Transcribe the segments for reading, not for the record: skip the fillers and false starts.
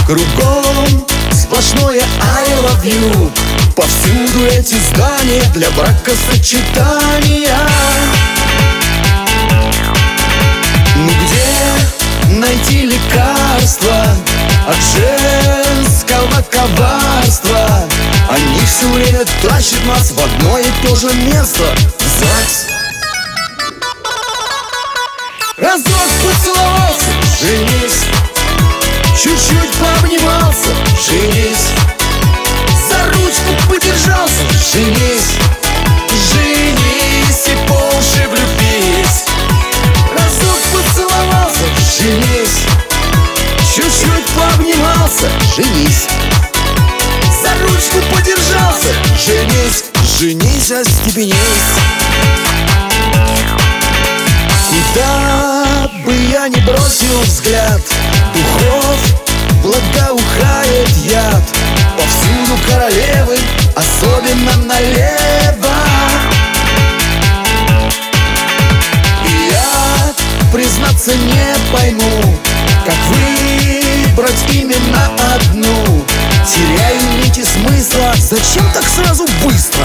Кругом сплошное I love you. Повсюду эти здания для бракосочетания. Ну где найти лекарства от женского коварства? Они все время тащат нас в одно и то же место — в ЗАГС. Разок поцеловался — женись. Чуть-чуть пообнимался — женись. За ручку подержался — женись. Женись и по уши влюбись. Разок поцеловался — женись. Чуть-чуть пообнимался — женись. За ручку подержался — женись. Женись, остепенись. Куда бы я ни бросил взгляд, духов благоухает яд. Повсюду королевы, особенно налево. И я, признаться, не пойму, как выбрать именно одну. Теряю нити смысла, зачем так сразу быстро?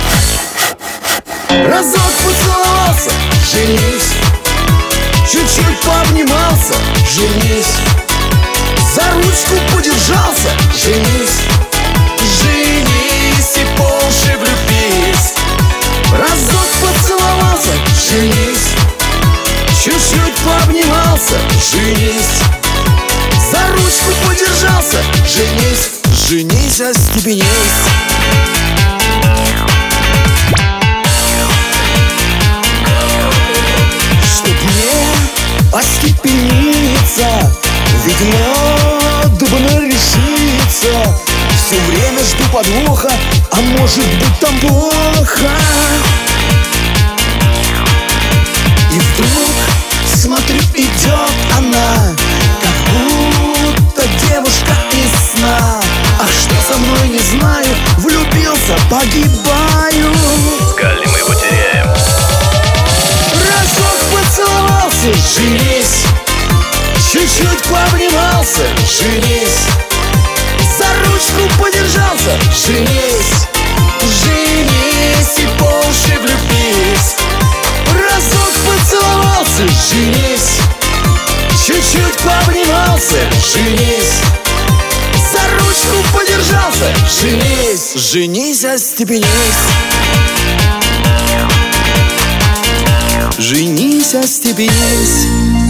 Разок поцеловался — женись. Чуть-чуть пообнимался — женись. За ручку подержался — женись. Женись и по уши влюбись. Разок поцеловался — женись. Чуть-чуть пообнимался — женись. За ручку подержался — женись. Женись, остепенись. Остепениться, ведь надо решиться. Все время жду подвоха, а может быть там плохо. И вдруг, смотрю, идет она, как будто девушка из сна. А что со мной, не знаю, влюбился, погибаю. Скали, мы его теряем. Разок поцеловался — женись. Чуть-чуть пообнимался — женись. За ручку подержался — женись. Женись и по уши влюбись. Разок поцеловался — женись. Чуть-чуть пообнимался — женись. За ручку подержался — женись. Женись, остепенись. Женись, остепенись.